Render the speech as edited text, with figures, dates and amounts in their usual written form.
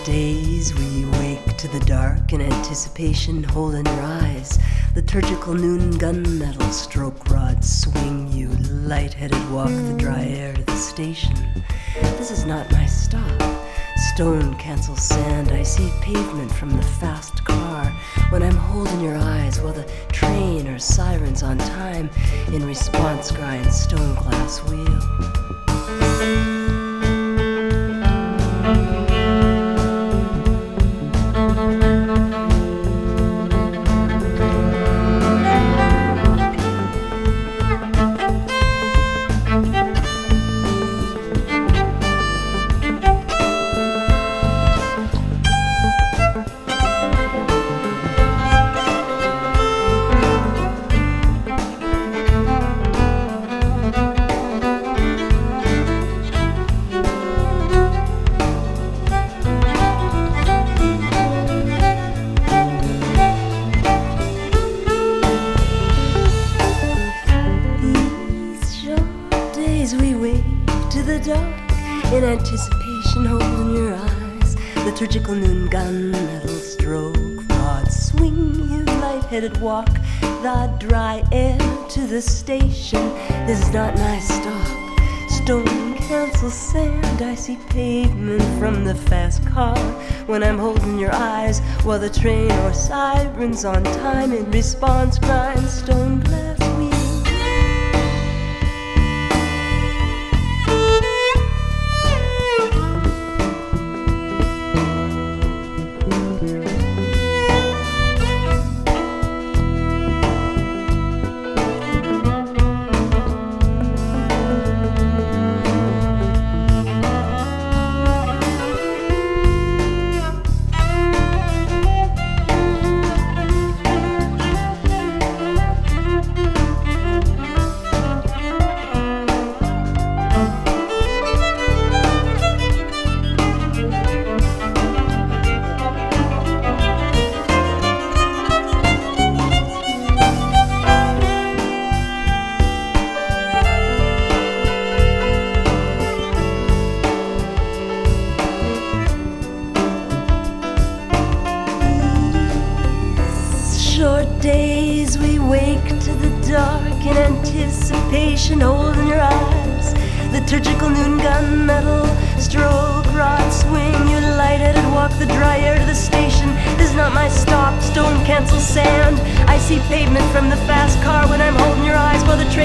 days we wake to the dark in anticipation, holding your eyes. Liturgical noon gunmetal stroke rods swing you, light-headed walk the dry air to the station. This is not my stop. Stone cancels sand, I see pavement from the fast car. When I'm holding your eyes while the train or sirens on time, in response grinds stone glass wheel. We wake to the dark in anticipation, holding your eyes. Liturgical noon gunmetal stroke rods swing you, light-headed walk the dry air to the station. This is not my stop. Stone cancels sand, I see pavement from the fast car. When I'm holding your eyes while the train or sirens on time, in response grinds stone glass wheel. Short days we wake to the dark in anticipation, holding your eyes. Liturgical noon gunmetal stroke rods swing you, light-headed walk the dry air to the station. This is not my stop. Stone cancels sand, I see pavement from the fast car. When I'm holding your eyes while the train